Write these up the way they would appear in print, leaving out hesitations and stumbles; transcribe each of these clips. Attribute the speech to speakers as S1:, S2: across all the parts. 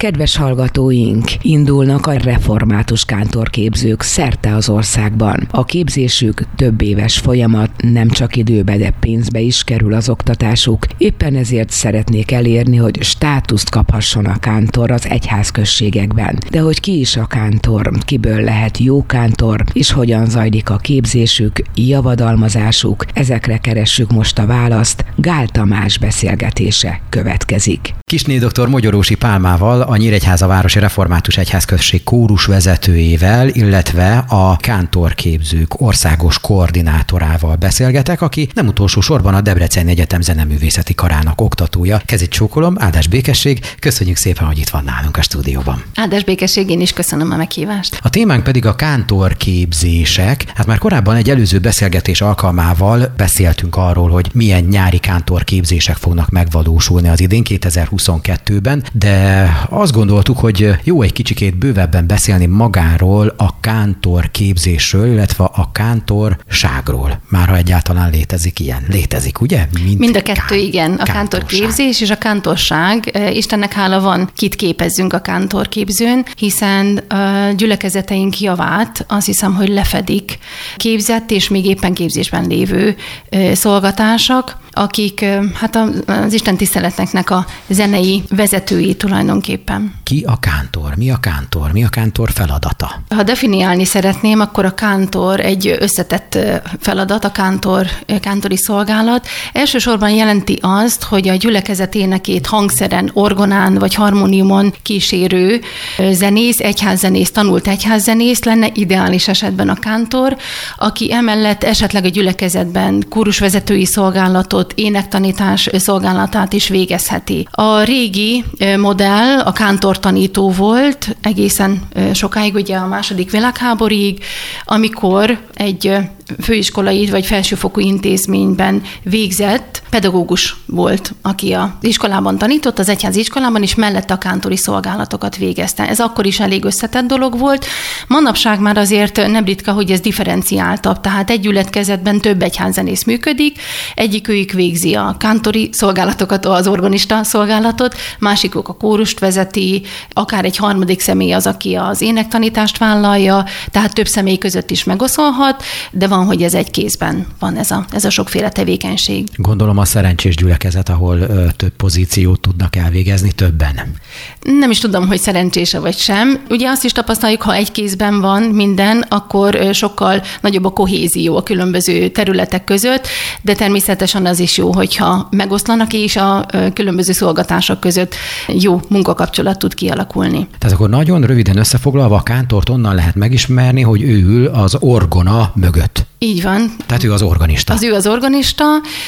S1: Kedves hallgatóink, indulnak a református kántorképzők szerte az országban. A képzésük több éves folyamat, nem csak időbe, de pénzbe is kerül az oktatásuk. Éppen ezért szeretnék elérni, hogy státuszt kaphasson a kántor az egyházközségekben. De hogy ki is a kántor, kiből lehet jó kántor, és hogyan zajlik a képzésük, javadalmazásuk, ezekre keressük most a választ. Gál Tamás beszélgetése következik.
S2: Kissné dr. Mogyorósi Pálmával, a Nyíregyháza városi református egyházközség kórus vezetőjével, illetve a kántorképzők országos koordinátorával beszélgetek, aki nem utolsó sorban a Debreceni Egyetem zeneművészeti karának oktatója. Kezét csókolom, áldás békesség, köszönjük szépen, hogy itt van nálunk a stúdióban.
S3: Áldás békesség, én is köszönöm a meghívást.
S2: A témánk pedig a kántorképzések. Hát már korábban egy előző beszélgetés alkalmával beszéltünk arról, hogy milyen nyári kántorképzések fognak megvalósulni az idén 2022-ben, de azt gondoltuk, hogy jó egy kicsikét bővebben beszélni magáról a kántorképzésről, illetve a kántorságról. Már ha egyáltalán létezik ilyen. Létezik, ugye?
S3: Mind a kettő, igen. A kántorképzés és a kántorság. Istennek hála van, kit képezzünk a kántorképzőn, hiszen a gyülekezeteink javát azt hiszem, hogy lefedik képzett és még éppen képzésben lévő szolgatársak, akik hát az Isten tiszteletnek a zenei vezetői tulajdonképpen.
S2: Ki a kántor? Mi a kántor? Mi a kántor feladata?
S3: Ha definiálni szeretném, akkor a kántor egy összetett feladat, a kántori szolgálat. Elsősorban jelenti azt, hogy a gyülekezet énekét hangszeren, orgonán vagy harmóniumon kísérő zenész, egyházzenész, tanult egyházzenész lenne ideális esetben a kántor, aki emellett esetleg a gyülekezetben kórusvezetői szolgálatot, énektanítás szolgálatát is végezheti. A régi modell a kántortanító volt egészen sokáig, ugye a II. Világháborúig, amikor egy főiskolai vagy felsőfokú intézményben végzett pedagógus volt, aki az iskolában tanított, az egyházi iskolában, és mellette a kántori szolgálatokat végezte. Ez akkor is elég összetett dolog volt. Manapság már azért nem ritka, hogy ez differenciáltabb, tehát egy gyülekezetben több egyházzenész működik, egyikőjük végzi a kántori szolgálatokat, az organista szolgálatot, másikuk a kórust vezeti, akár egy harmadik személy az, aki az énektanítást vállalja, tehát több személy között is megoszolhat, de van, hogy ez egy kézben van ez a sokféle tevékenység.
S2: Gondolom a szerencsés gyülekezet, ahol több pozíciót tudnak elvégezni többen.
S3: Nem is tudom, hogy szerencsése vagy sem. Ugye azt is tapasztaljuk, ha egy kézben van minden, akkor sokkal nagyobb a kohézió a különböző területek között, de természetesen az is jó, hogyha megoszlanak, és a különböző szolgatások között jó munkakapcsolat tud kialakulni.
S2: Tehát akkor nagyon röviden összefoglalva, a kántort onnan lehet megismerni, hogy ő ül az orgona mögött.
S3: Így van.
S2: Tehát ő az organista.
S3: Ő az organista.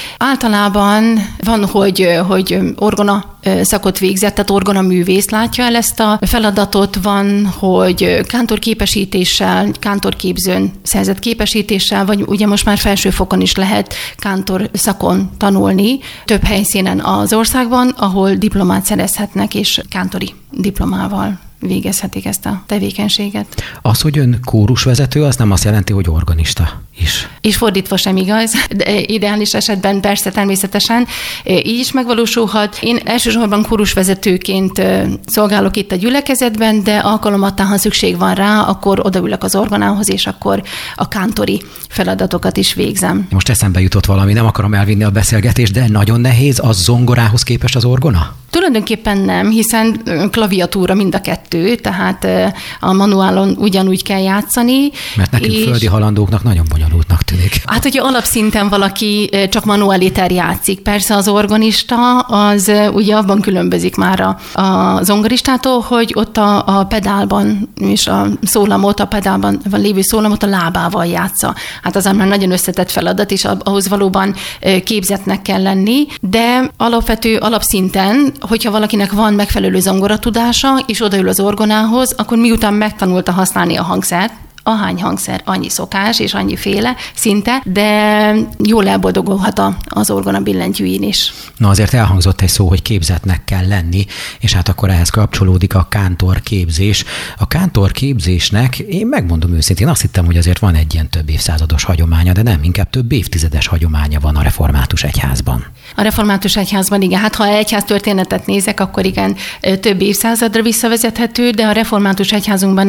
S3: Általában van, hogy orgona szakot végzett, tehát orgona művész látja el ezt a feladatot, van, hogy kántorképesítéssel, kántorképzőn szerzett képesítéssel, vagy ugye most már felsőfokon is lehet kántor szakon tanulni, több helyszínen az országban, ahol diplomát szerezhetnek, és kántori diplomával végezhetik ezt a tevékenységet.
S2: Az, hogy ön kórusvezető, az nem azt jelenti, hogy organista is.
S3: És fordítva sem igaz, de ideális esetben persze természetesen így is megvalósulhat. Én elsősorban kórusvezetőként szolgálok itt a gyülekezetben, de alkalomattán, ha szükség van rá, akkor odaülök az orgonához, és akkor a kántori feladatokat is végzem.
S2: Most eszembe jutott valami, nem akarom elvinni a beszélgetést, de nagyon nehéz az zongorához képest az orgona?
S3: Tulajdonképpen nem, hiszen klaviatúra mind a kettő, tehát a manuálon ugyanúgy kell játszani.
S2: Mert nekünk földi halandóknak nagyon bonyolultnak tűnik.
S3: Hát, hogyha alapszinten valaki csak manualiter játszik, persze az organista, az ugye abban különbözik már a zongoristától, hogy ott a pedálban és a szólamot, a pedálban van lévő szólamot a lábával játsza. Hát az már nagyon összetett feladat, és ahhoz valóban képzettnek kell lenni, de alapszinten, hogyha valakinek van megfelelő zongoratudása, és odaül az orgonához, akkor miután megtanulta használni a hangszert, ahány hangszer, annyi szokás és annyi féle szinte, de jól elboldogulhat az orgona billentyűjén is.
S2: Na azért elhangzott egy szó, hogy képzettnek kell lenni, és hát akkor ehhez kapcsolódik a kántorképzés. A kántorképzésnek, én megmondom őszintén, azt hittem, hogy azért van egy ilyen több évszázados hagyománya, de nem, inkább több évtizedes hagyománya van a református egyházban.
S3: A református egyházban igen, hát ha egyház történetet nézek, akkor igen, több évszázadra visszavezethető, de a református egyházunkban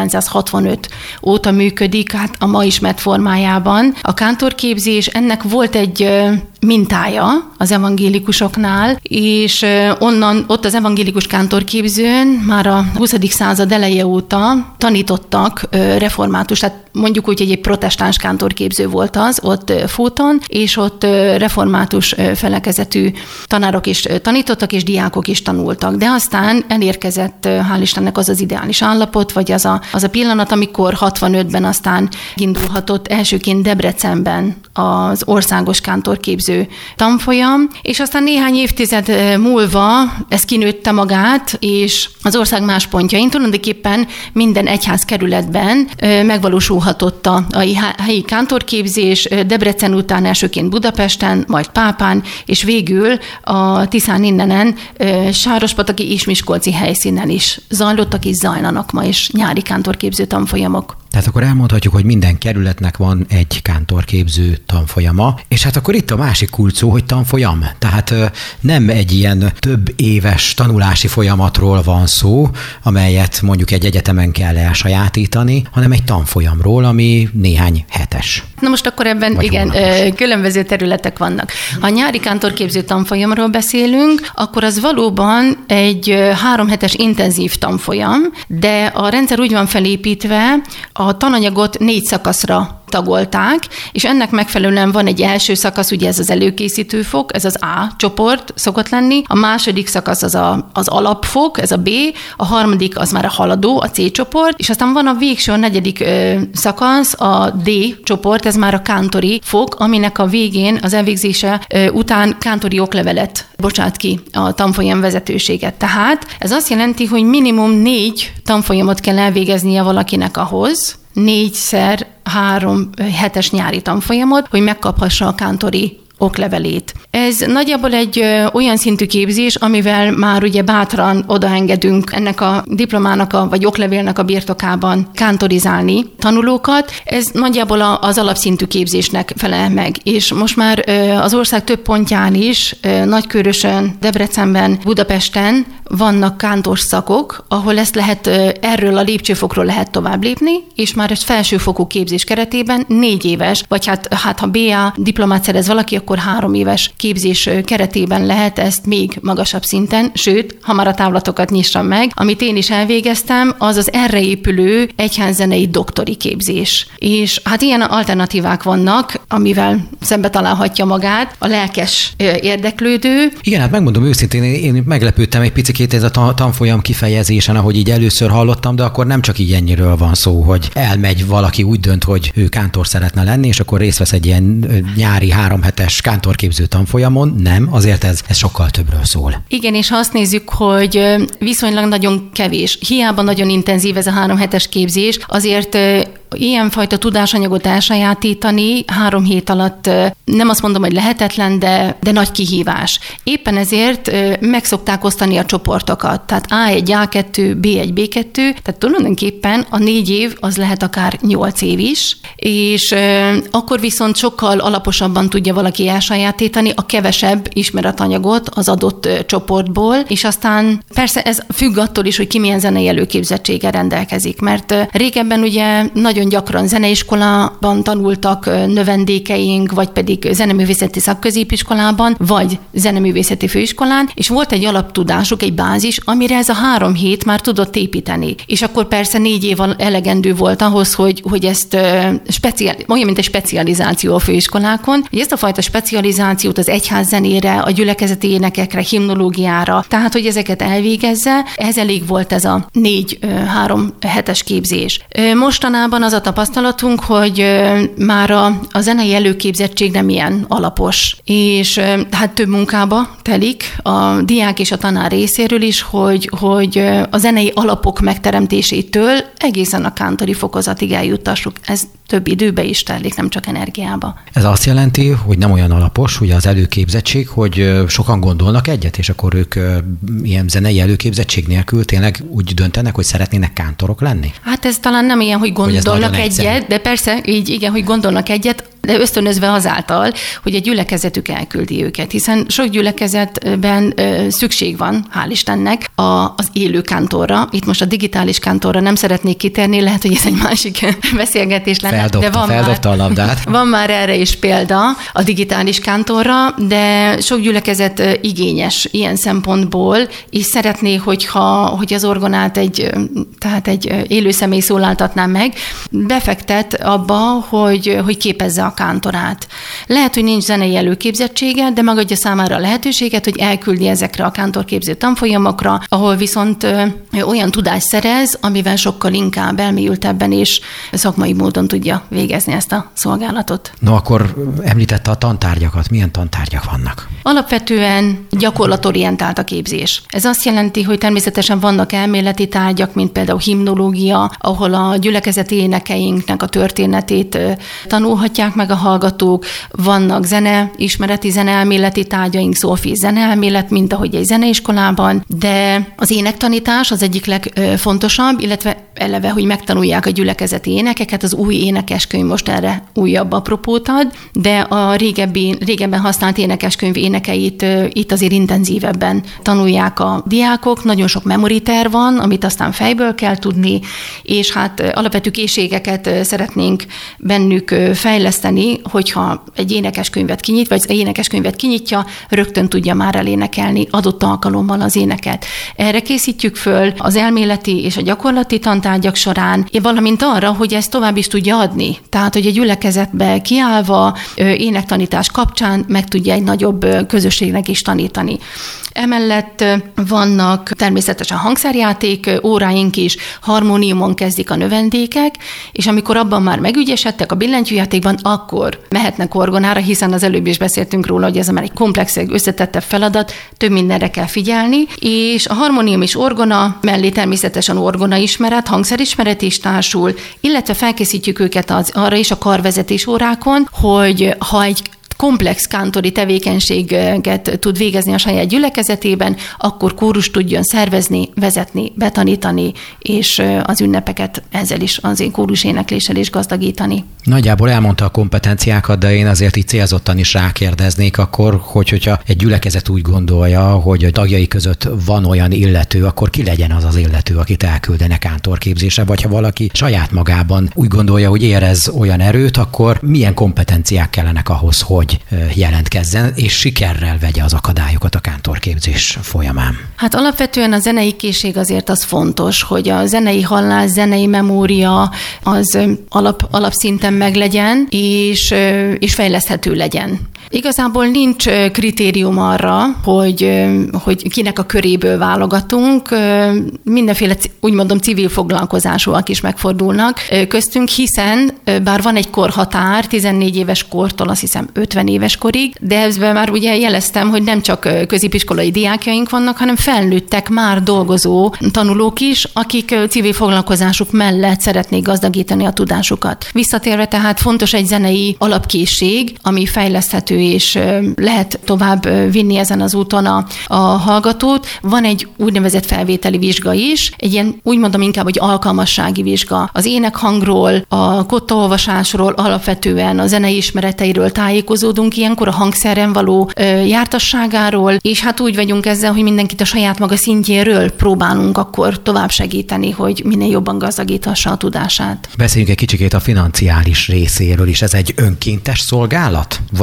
S3: 1965 óta működik, hát a ma ismert formájában. A kántorképzés, ennek volt egy mintája az evangélikusoknál, és onnan, ott az evangélikus kántorképzőn már a 20. század eleje óta tanítottak református, tehát mondjuk úgy, hogy egy protestáns kántorképző volt az ott Fóton, és ott református felekezetű tanárok is tanítottak, és diákok is tanultak. De aztán elérkezett, hál' Istennek, az ideális állapot, vagy az a pillanat, amikor 65-ben aztán indulhatott elsőként Debrecenben az országos kántorképző tanfolyam, és aztán néhány évtized múlva ez kinőtte magát, és az ország más pontjain tulajdonképpen minden egyházkerületben megvalósulhatott a helyi kántorképzés, Debrecen után elsőként Budapesten, majd Pápán, és végül a Tiszán innenen Sárospataki és Miskolci helyszínen is zajlottak és zajlanak ma is nyári kántorképző tanfolyamok.
S2: Tehát akkor elmondhatjuk, hogy minden kerületnek van egy kántorképző tanfolyama, és hát akkor itt a másik kulcs szó, hogy tanfolyam. Tehát nem egy ilyen több éves tanulási folyamatról van szó, amelyet mondjuk egy egyetemen kell elsajátítani, hanem egy tanfolyamról, ami néhány hetes.
S3: Na most akkor ebben vagy igen, különböző területek vannak. Ha a nyári kántorképző tanfolyamról beszélünk, akkor az valóban egy 3 hetes intenzív tanfolyam, de a rendszer úgy van felépítve, a tananyagot 4 szakaszra tagolták, és ennek megfelelően van egy első szakasz, ugye ez az előkészítő fok, ez az A csoport szokott lenni, a második szakasz az alapfok, ez a B, a harmadik az már a haladó, a C csoport, és aztán van a végső, a 4. szakasz, a D csoport, ez már a kántori fok, aminek a végén az elvégzése után kántori oklevelet bocsát ki a tanfolyam vezetőséget. Tehát ez azt jelenti, hogy minimum 4 tanfolyamot kell elvégeznie valakinek ahhoz, 4x3 hetes nyári tanfolyamot, hogy megkaphassa a kántori oklevelét. Ez nagyjából egy olyan szintű képzés, amivel már ugye bátran odaengedünk ennek a diplomának vagy oklevélnek a birtokában kántorizálni tanulókat. Ez nagyjából az alapszintű képzésnek felel meg. És most már az ország több pontján is, Nagykőrösön, Debrecenben, Budapesten vannak kántor szakok, ahol ezt lehet, erről a lépcsőfokról lehet tovább lépni, és már egy felsőfokú képzés keretében 4 éves, vagy hát ha BA diplomát szerez valaki, akkor 3 éves képzés keretében lehet ezt még magasabb szinten, sőt, ha már a távlatokat nyissam meg, amit én is elvégeztem, az az erre épülő egyházzenei doktori képzés. És hát ilyen alternatívák vannak, amivel szembe találhatja magát a lelkes érdeklődő.
S2: Igen, hát megmondom őszintén, én meglepődtem egy picikét ez a tanfolyam kifejezésen, ahogy így először hallottam, de akkor nem csak így ennyiről van szó, hogy elmegy valaki, úgy dönt, hogy ő kántor szeretne lenni, és akkor részt vesz egy ilyen nyári 3 hetes kántorképző tanfolyamon. Nem, azért ez sokkal többről szól.
S3: Igen, és ha azt nézzük, hogy viszonylag nagyon kevés, hiába nagyon intenzív ez a 3 hetes képzés, azért ilyenfajta tudásanyagot elsajátítani 3 hét alatt nem azt mondom, hogy lehetetlen, de nagy kihívás. Éppen ezért meg szokták osztani a csoportokat. Tehát A1, A2, B1, B2, tehát tulajdonképpen a 4 év az lehet akár 8 év is, és akkor viszont sokkal alaposabban tudja valaki elsajátítani a kevesebb ismeretanyagot az adott csoportból, és aztán persze ez függ attól is, hogy ki milyen zenei előképzettséggel rendelkezik, mert régebben ugye nagyon gyakran zeneiskolában tanultak növendékeink, vagy pedig zeneművészeti szakközépiskolában, vagy zeneművészeti főiskolán, és volt egy alaptudásuk, egy bázis, amire ez a 3 hét már tudott építeni. És akkor persze 4 év elegendő volt ahhoz, hogy ezt olyan, mint egy specializáció a főiskolákon, hogy ezt a fajta specializációt az egyházzenére, a gyülekezeti énekekre, himnológiára, tehát hogy ezeket elvégezze, ehhez elég volt ez a 4-3 hetes képzés. Mostanában az a tapasztalatunk, hogy már a zenei előképzettség nem ilyen alapos, és hát több munkába telik a diák és a tanár részéről is, hogy a zenei alapok megteremtésétől egészen a kántori fokozatig eljuttassuk. Ez több időbe is telik, nem csak energiába.
S2: Ez azt jelenti, hogy nem olyan alapos, ugye az előképzettség, hogy sokan gondolnak egyet, és akkor ők ilyen zenei előképzettség nélkül tényleg úgy döntenek, hogy szeretnének kántorok lenni?
S3: Hát ez talán nem ilyen, hogy gondolnak egyet, de persze, így igen, hogy gondolnak egyet, de ösztönözve azáltal, hogy egy gyülekezetük elküldi őket, hiszen sok gyülekezetben szükség van, hál' Istennek, az élő kántorra. Itt most a digitális kántorra nem szeretnék kitérni, lehet, hogy ez egy másik beszélgetés lenne.
S2: Feldobta a labdát.
S3: Van már erre is példa a digitális kántorra, de sok gyülekezet igényes ilyen szempontból, és szeretné, hogy az orgonát egy élő személy szólaltatná meg, befektet abba, hogy képezze a kántorát. Lehet, hogy nincs zenei előképzettsége, de megadja számára a lehetőséget, hogy elküldi ezekre a kántorképző tanfolyamokra, ahol viszont olyan tudást szerez, amivel sokkal inkább elmélyültebben és szakmai módon tudja végezni ezt a szolgálatot.
S2: No, akkor említette a tantárgyakat. Milyen tantárgyak vannak?
S3: Alapvetően gyakorlatorientált a képzés. Ez azt jelenti, hogy természetesen vannak elméleti tárgyak, mint például himnológia, ahol a gyülekezeti énekeinknek a történetét tanulhatják meg a hallgatók, vannak zeneismereti, zeneelméleti tárgyaink, szófi zeneelmélet, mint ahogy egy zeneiskolában, de az énektanítás az egyik legfontosabb, illetve eleve, hogy megtanulják a gyülekezeti énekeket, az új énekeskönyv most erre újabb apropót ad, de a régebben használt énekeskönyv énekeit itt azért intenzívebben tanulják a diákok, nagyon sok memoriter van, amit aztán fejből kell tudni, és hát alapvető készségeket szeretnénk bennük fejleszteni, hogyha egy énekeskönyvet kinyit, vagy egy énekeskönyvet kinyitja, rögtön tudja már elénekelni adott alkalommal az éneket. Erre készítjük föl az elméleti és a gyakorlati tantárgyak során, valamint arra, hogy ezt tovább is tudja adni. Tehát, hogy egy gyülekezetbe kiállva énektanítás kapcsán meg tudja egy nagyobb közösségnek is tanítani. Emellett vannak természetesen hangszerjáték óráink is, harmóniumon kezdik a növendékek, és amikor abban már megügyesedtek a billentyűjátékban, akkor mehetnek orgonára, hiszen az előbb is beszéltünk róla, hogy ez már egy komplex, összetettebb feladat, több mindenre kell figyelni, és a harmónium és orgona mellé természetesen orgona ismeret, hangszerismeret is társul, illetve felkészítjük őket arra is a karvezetés órákon, hogy ha egy komplex kántori tevékenységet tud végezni a saját gyülekezetében, akkor kórust tudjon szervezni, vezetni, betanítani, és az ünnepeket ezzel is, az én kórus énekléssel is gazdagítani.
S2: Nagyjából elmondta a kompetenciákat, de én azért így célzottan is rákérdeznék akkor, hogyha egy gyülekezet úgy gondolja, hogy a tagjai között van olyan illető, akkor ki legyen az az illető, akit elküldenek kántorképzésre, vagy ha valaki saját magában úgy gondolja, hogy érez olyan erőt, akkor milyen kompetenciák kellenek ahhoz, hogy jelentkezzen, és sikerrel vegye az akadályokat a kántorképzés folyamán. Hát
S3: alapvetően a zenei készség azért az fontos, hogy a zenei hallás, zenei memória az alapszinten meglegyen, és fejleszthető legyen. Igazából nincs kritérium arra, hogy kinek a köréből válogatunk. Mindenféle, úgy mondom, civil foglalkozásúak is megfordulnak köztünk, hiszen bár van egy korhatár, 14 éves kortól azt hiszem 50 éves korig, de ezben már ugye jeleztem, hogy nem csak középiskolai diákjaink vannak, hanem felnőttek már dolgozó tanulók is, akik civil foglalkozásuk mellett szeretnék gazdagítani a tudásukat. Visszatérve tehát fontos egy zenei alapkészség, ami fejleszthető és lehet tovább vinni ezen az úton a hallgatót. Van egy úgynevezett felvételi vizsga is, egy ilyen úgy mondom inkább, hogy alkalmassági vizsga. Az énekhangról, a kottaolvasásról, alapvetően a zenei ismereteiről tájékozódunk ilyenkor, a hangszeren való jártasságáról, és hát úgy vagyunk ezzel, hogy mindenkit a saját maga szintjéről próbálunk akkor tovább segíteni, hogy minél jobban gazdagíthassa a tudását.
S2: Beszéljünk egy kicsikét a financiális részéről is. Ez egy önkéntes szolgálat? Vagy meg is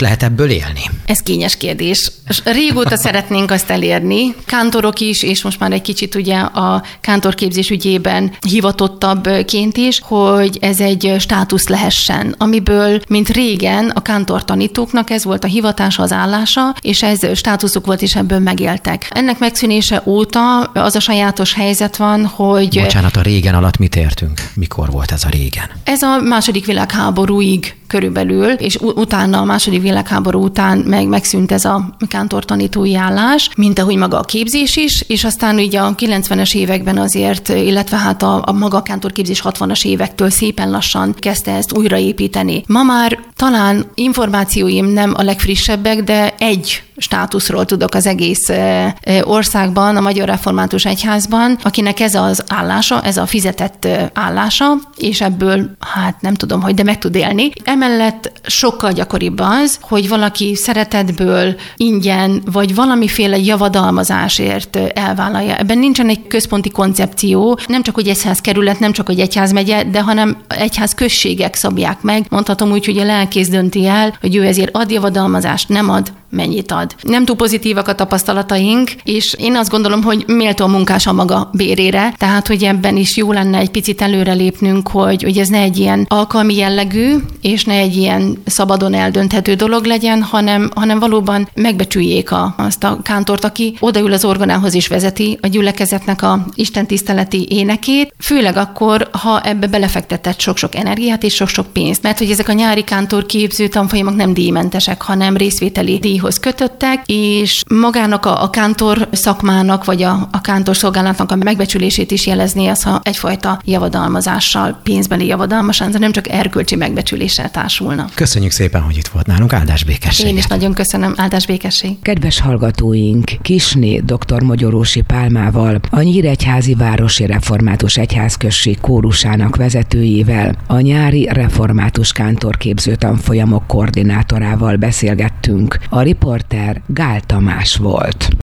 S2: lehet ebből élni?
S3: Ez kényes kérdés. Régóta szeretnénk azt elérni, kántorok is, és most már egy kicsit ugye a kántorképzés ügyében hivatottabbként is, hogy ez egy státusz lehessen, amiből, mint régen, a kántortanítóknak ez volt a hivatása, az állása, és ez státuszuk volt, és ebből megéltek. Ennek megszűnése óta az a sajátos helyzet van, hogy...
S2: Bocsánat, a régen alatt mit értünk? Mikor volt ez a régen?
S3: Ez a II. Világháborúig körülbelül, és utána, a II. Világháború után megszűnt ez a kántortanítói állás, mint ahogy maga a képzés is, és aztán így a 90-es években azért, illetve hát a maga a kántorképzés 60-as évektől szépen lassan kezdte ezt újraépíteni. Ma már talán információim nem a legfrissebbek, de egy státuszról tudok az egész országban, a Magyar Református Egyházban, akinek ez az állása, ez a fizetett állása, és ebből, hát nem tudom, hogy de meg tud élni. Emellett sokkal gyakoribb az, hogy valaki szeretetből, ingyen, vagy valamiféle javadalmazásért elvállalja. Ebben nincsen egy központi koncepció, nem csak, hogy egyházkerület, nem csak, hogy egyházmegye, de hanem egyházközségek szabják meg. Mondhatom úgy, hogy a lelkész dönti el, hogy ő ezért ad javadalmazást, nem ad, mennyit ad. Nem túl pozitívak a tapasztalataink, és én azt gondolom, hogy méltó a munkás a maga bérére, tehát, hogy ebben is jó lenne egy picit előrelépnünk, hogy ez ne egy ilyen alkalmi jellegű, és ne egy ilyen szabadon eldönthető dolog legyen, hanem valóban megbecsüljék azt a kántort, aki odaül az orgonához és vezeti a gyülekezetnek a istentiszteleti énekét, főleg akkor, ha ebbe belefektetett sok-sok energiát és sok-sok pénzt. Mert hogy ezek a nyári kántorképző tanfolyamok nem díjmentesek, hanem részvételi díjhoz kötöttek, és magának a kántor szakmának, vagy a kántor szolgálatnak a megbecsülését is jelezné az, ha egyfajta javadalmazással, pénzbeli javadalmasan, de nem csak erkölcsi megbecsüléssel társulna.
S2: Köszönjük szépen, hogy itt volt nálunk, áldás békesség.
S3: Én is nagyon köszönöm, áldás békesség.
S1: Kedves hallgatóink, Kisné dr. Mogyorósi Pálmával, a Nyíregyházi Városi Református Egyházközség kórusának vezetőjével, a nyári református kántorképző tanfolyamok koordinátorával beszélgettünk. A riporter Gál Tamás volt.